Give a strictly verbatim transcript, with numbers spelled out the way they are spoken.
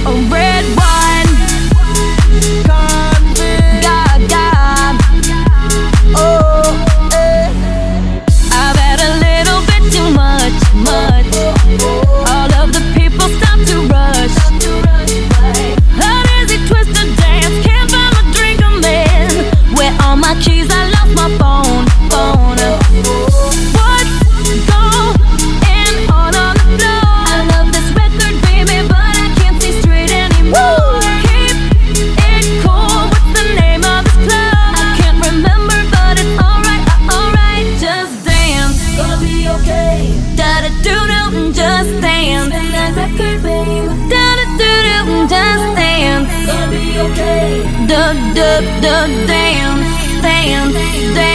a red wine, convict, gaga. Oh, eh. I've had a little bit too much, much. All of the people stop to rush. A dizzy twisted dance, can't find my drink, I'm in. Where all my keys? I lost my phone, phone. What's going on on the floor? I love this record, baby, but I can't see straight anymore. Keep it cool, what's the name of this club? I can't remember, but it's alright, uh, alright. Just dance, gonna be okay. Da da do do, just dance. And that record, baby. Da da do do, just dance. Gonna be okay. Da da da, dance, dance, dance.